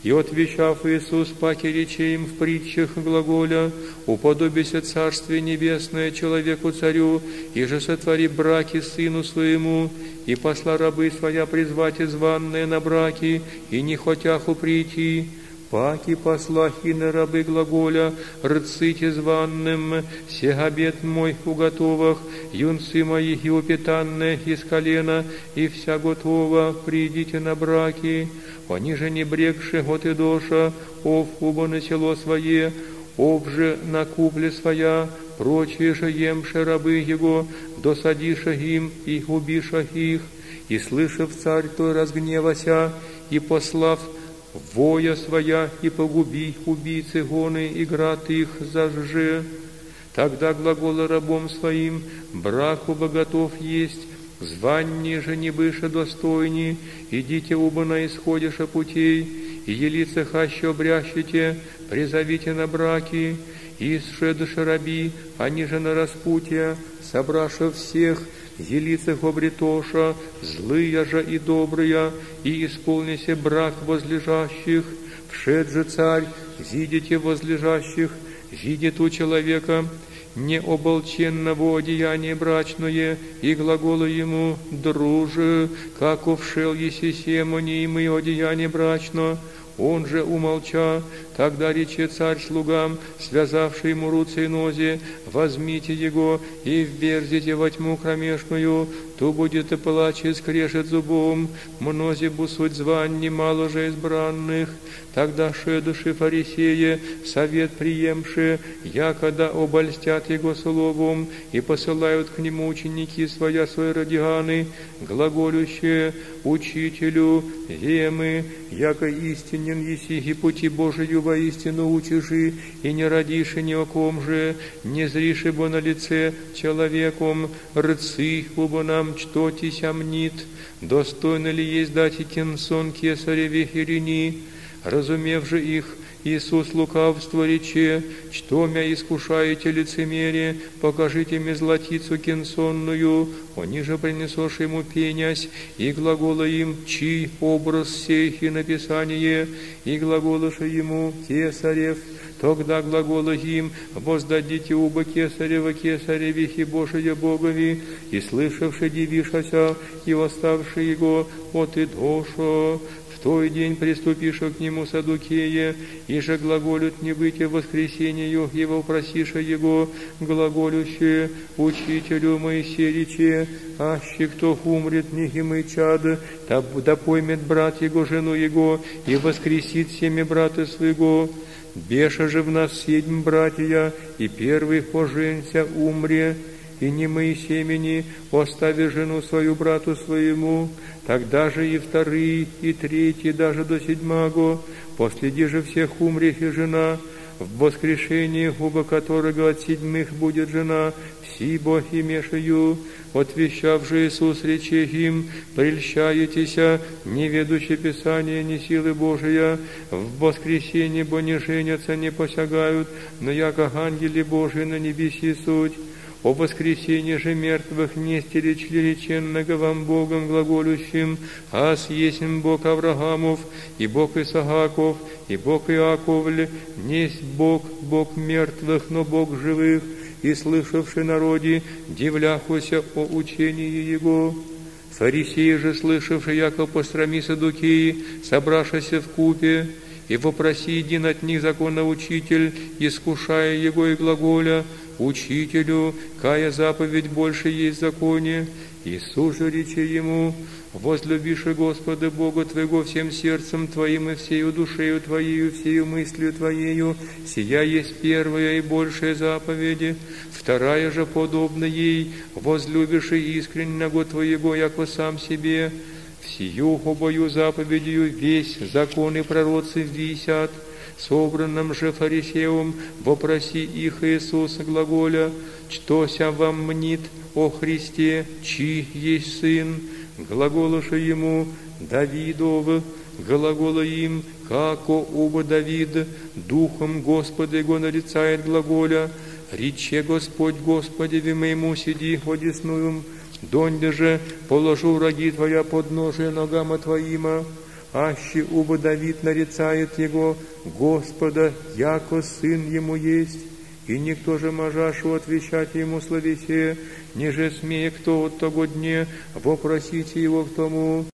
И отвечав Иисус, паки рече им в притчах глаголя: уподобися Царствие Небесное человеку-царю, и же сотвори браки сыну своему, и посла рабы своя призвать званные на браки, и не хотяху прийти. Паки послахи на рабы глаголя: рците званным, сег обед мой уготовах, юнцы мои и упитанные из колена, и вся готова, придите на браки. Они же не брекши от идоша, ов убо на село свое, ов же на купле своя, прочие же емши рабы его, досадиша им и убиша их. И слышав царь той разгневася, и послав воя своя, и погуби убийцы гоны, и град их зажже. Тогда глагола рабом своим: браку боготов есть, званни же не быше достойни, идите оба на исходиша путей, и елица хаще обрящите, призовите на браки, и сшедши раби, они же на распутье, собраша всех, елицах обретоша, злые же и добрые, и исполнися брак возлежащих. Вшед же царь, видите возлежащих, видит у человека необолченного одеяния брачное, и глагола ему: друже, как овшел еси семени, и мы одеяние брачно. Он же умолча, тогда рече царь слугам, связавший ему руцы и нози: возьмите его и вверзите во тьму кромешную, то будет и плач и скрежет зубом, мнози бусуть звань немало же избранных. Тогда шедуши фарисеи, совет приемши, якода обольстят его словом, и посылают к нему ученики свои радианы, глаголющие: учителю, вемы, яко истинен еси, и пути Божию воистину учиши, и не родиши ни о ком же, не зриши бо на лице человеком, рцы, убо нам что тися мнит, достойно ли есть дать и кенсон кесареве Ирини. Разумев же их, Иисус лукавство рече: что мя искушаете лицемерие, покажите мне златицу кенсонную. Они же принесошь ему пенясь, и глагола им: чий образ сей и написание, и глаголоша ему: кесарев. Тогда глагола им: воздадите уба кесарева кесаревих и Божие Богови. И слышавши дивишася, и восставши его от идоша. В той день приступиша к нему садукея, и же глаголют не быть воскресению, и вопросиша его, глаголющие: учителю Моисей рече: аще кто умрет нехимый чад, да поймет брат его жену его, и воскресит семя брата своего. Беша же в нас 7 братья, и первый поженься умре, и не мы семени, остави жену свою брату своему. Тогда же и вторые, и третьи, даже до 7, последи же всех умрех и жена, в воскрешении, оба которого от 7 будет жена, сибо имешаю. Отвещав же Иисус рече им: прельщаетеся, не ведущи Писания, ни силы Божия, в воскресенье бо не женятся, не посягают, но яко ангели Божии на небеси суть. О воскресенье же мертвых нести реченного вам Богом глаголющим: аз есмь Бог Авраамов, и Бог Исааков, и Бог Иаковль, несть Бог, Бог мертвых, но Бог живых. И слышавши народе, дивляхуся о учении Его. Фарисеи же, слышавши, яко пострами садукеи, собравшися в купе, и вопроси един от них законоучитель, искушая его и глаголя: учителю, кая заповедь больше есть в законе. Иисус же рече ему: возлюбиши Господа Бога твоего всем сердцем твоим и всею душею твоею, всею мыслью твоею. Сия есть первая и большая заповеди. Вторая же подобна ей: возлюбиши искреннего твоего, яко сам себе. Сию обою заповедью весь закон и пророцы висят. Собранным же фарисеям вопроси их Иисуса глаголя: что-ся вам мнит о Христе, чий есть сын? Глаголоша ему: Давидов. Глагола им: како оба Давид, духом Господа его нарицает глаголя: рече Господь Господеви моему: сиди одесную, донде же положу враги твоя подножие ногама твоима. аще убо Давид нарицает его Господа, яко сын ему есть, и никто же можашу отвечать ему словесе, неже смея кто от того дне вопросите его к тому,